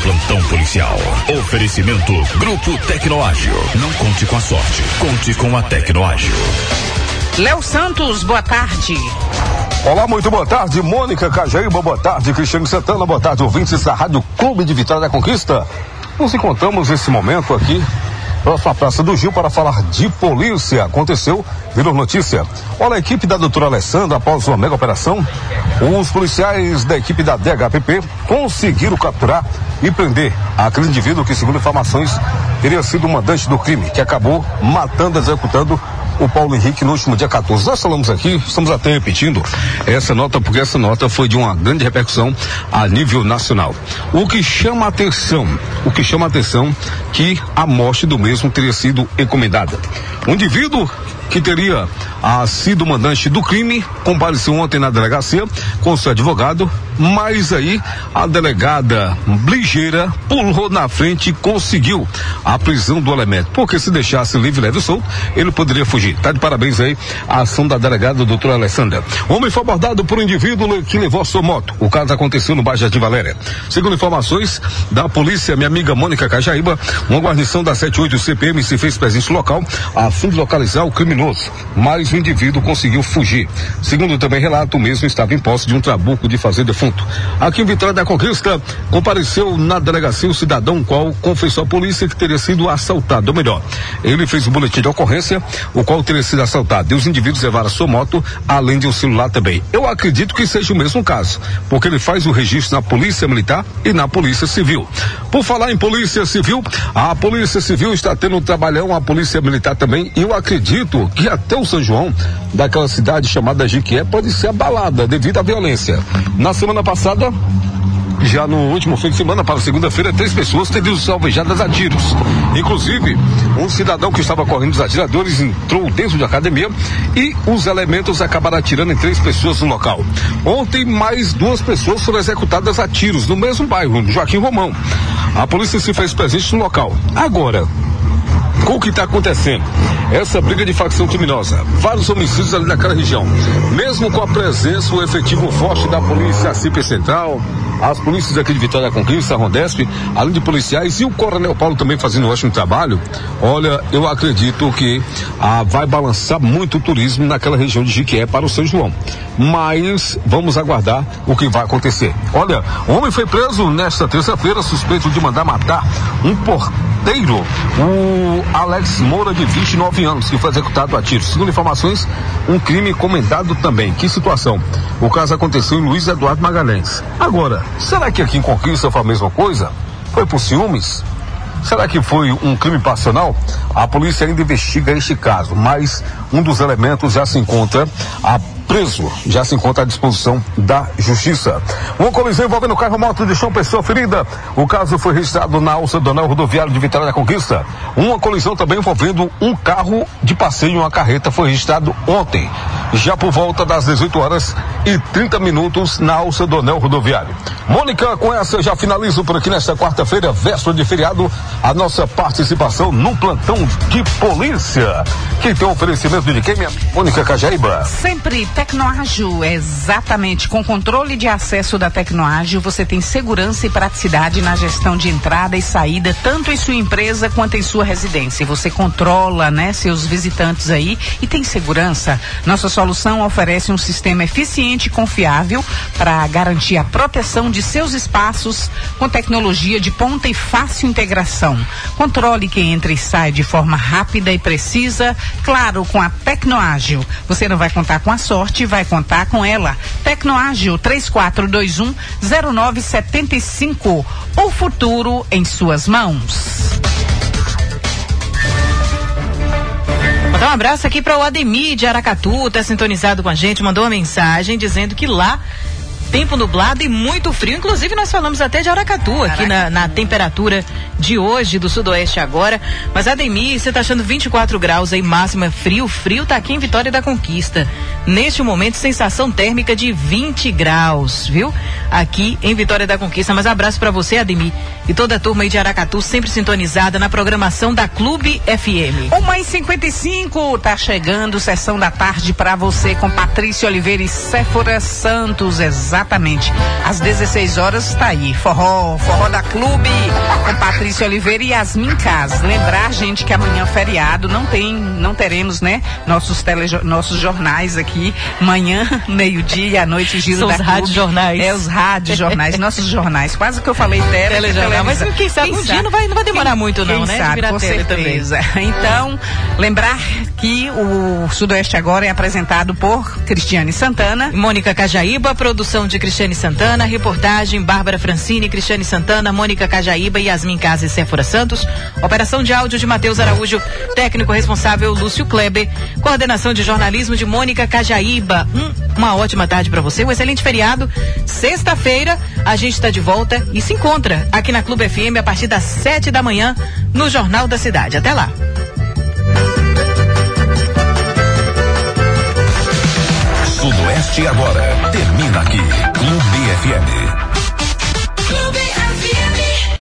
plantão policial. Oferecimento Grupo Tecnoágil. Não conte com a sorte, conte com a Tecnoágil. Léo Santos, boa tarde. Olá, muito boa tarde, Mônica Cajaíba, boa tarde, Cristiano Santana, boa tarde, ouvintes da Rádio Clube de Vitória da Conquista. Nos encontramos nesse momento aqui, próxima Praça do Gil, para falar de polícia. Aconteceu, virou notícia. Olha, a equipe da doutora Alessandra, após uma mega operação, os policiais da equipe da DHPP conseguiram capturar e prender aquele indivíduo que, segundo informações, teria sido o mandante do crime, que acabou matando, executando o Paulo Henrique no último dia 14. Nós falamos aqui, estamos até repetindo essa nota, porque essa nota foi de uma grande repercussão a nível nacional. O que chama a atenção que a morte do mesmo teria sido encomendada. Um indivíduo que teria sido mandante do crime compareceu ontem na delegacia com seu advogado, mas aí a delegada ligeira pulou na frente e conseguiu a prisão do elemento, porque se deixasse livre, leve e solto, ele poderia fugir. Tá de parabéns aí a ação da delegada doutora Alessandra. O homem foi abordado por um indivíduo que levou a sua moto. O caso aconteceu no bairro Jardim Valéria. Segundo informações da polícia, minha amiga Mônica Cajaíba, uma guarnição da 78 CPM se fez presente no local a fim de localizar o criminoso, mas o indivíduo conseguiu fugir. Segundo também relato, o mesmo estava em posse de um trabuco de fazer defunto. Aqui em Vitória da Conquista, compareceu na delegacia o cidadão qual confessou à polícia que teria sido assaltado, ou melhor, ele fez um boletim de ocorrência, o qual teria sido assaltado, e os indivíduos levaram a sua moto, além de um celular também. Eu acredito que seja o mesmo caso, porque ele faz o registro na Polícia Militar e na Polícia Civil. Por falar em Polícia Civil, a Polícia Civil está tendo um trabalhão, a Polícia Militar também, e eu acredito que até o São João, daquela cidade chamada Jiquié, pode ser abalada devido à violência. Na semana passada, já no último fim de semana, para segunda-feira, 3 pessoas teriam sido alvejadas a tiros. Inclusive, um cidadão que estava correndo dos atiradores entrou dentro da academia e os elementos acabaram atirando em 3 pessoas no local. Ontem, mais 2 pessoas foram executadas a tiros no mesmo bairro, no Joaquim Romão. A polícia se fez presente no local. Agora, com o que está acontecendo? Essa briga de facção criminosa, vários homicídios ali naquela região, mesmo com a presença, o efetivo forte da polícia CIP Central, as polícias aqui de Vitória da Conquista, a Rondesp, além de policiais, e o Coronel Paulo também fazendo um ótimo trabalho. Olha, eu acredito que vai balançar muito o turismo naquela região de Jiquié para o São João, mas vamos aguardar o que vai acontecer. Olha, o homem foi preso nesta terça-feira, suspeito de mandar matar um porteiro, o Alex Moura, de 29 anos, que foi executado a tiros. Segundo informações, um crime encomendado também. Que situação? O caso aconteceu em Luiz Eduardo Magalhães. Agora, será que aqui em Conquista foi a mesma coisa? Foi por ciúmes? Será que foi um crime passional? A polícia ainda investiga este caso, mas um dos elementos já se encontra preso, já se encontra à disposição da justiça. Uma colisão envolvendo carro moto deixou uma pessoa ferida. O caso foi registrado na alça do anel rodoviário de Vitória da Conquista. Uma colisão também envolvendo um carro de passeio e uma carreta foi registrado ontem, já por volta das 18h30 na alça do anel rodoviário. Mônica, com essa eu já finalizo por aqui nesta quarta-feira, véspera de feriado, a nossa participação no plantão de polícia. Quem tem oferecimento de quem, minha Mônica Cajaíba? Sempre Tecnoágil, exatamente. Com controle de acesso da Tecnoágil, você tem segurança e praticidade na gestão de entrada e saída, tanto em sua empresa quanto em sua residência. Você controla, seus visitantes aí e tem segurança. Nossa solução oferece um sistema eficiente e confiável para garantir a proteção de seus espaços com tecnologia de ponta e fácil integração. Controle quem entra e sai de forma rápida e precisa, claro, com a Tecnoágil. Você não vai contar com a sorte, vai contar com ela. Tecnoágil 3421-0975. O futuro em suas mãos. Vou dar um abraço aqui para o Ademir de Aracatu, tá sintonizado com a gente, mandou uma mensagem dizendo que lá tempo nublado e muito frio, inclusive nós falamos até de Aracatu aqui na temperatura de hoje, do sudoeste agora, mas Ademir, você tá achando 24 graus aí, máxima, frio tá aqui em Vitória da Conquista, neste momento sensação térmica de 20 graus, viu? Aqui em Vitória da Conquista, mas abraço pra você, Ademir, e toda a turma aí de Aracatu, sempre sintonizada na programação da Clube FM. 1h55, tá chegando, sessão da tarde pra você com Patrícia Oliveira e Séfora Santos, exato. Exatamente. Às 16 horas está aí, forró da Clube, com Patrícia Oliveira e Yasmin Cas. Lembrar, gente, que amanhã é feriado, não teremos, né, nossos jornais aqui. Manhã, meio-dia e à noite, Giro São da os Clube. rádio-jornais. Os rádio-jornais, nossos jornais. Quase que eu falei telejornal. Mas quem sabe um dia não vai demorar muito não, né? Sabe, com certeza. Também. Então, lembrar que o Sudoeste Agora é apresentado por Cristiane Santana. Mônica Cajaíba, produção de Cristiane Santana, reportagem Bárbara Francini, Cristiane Santana, Mônica Cajaíba e Yasmin Casa e Séfora Santos. Operação de áudio de Matheus Araújo, técnico responsável Lúcio Kleber, coordenação de jornalismo de Mônica Cajaíba. Uma ótima tarde para você, um excelente feriado. Sexta-feira a gente está de volta e se encontra aqui na Clube FM a partir das 7 da manhã no Jornal da Cidade. Até lá. Sudoeste Agora termina aqui. Clube FM.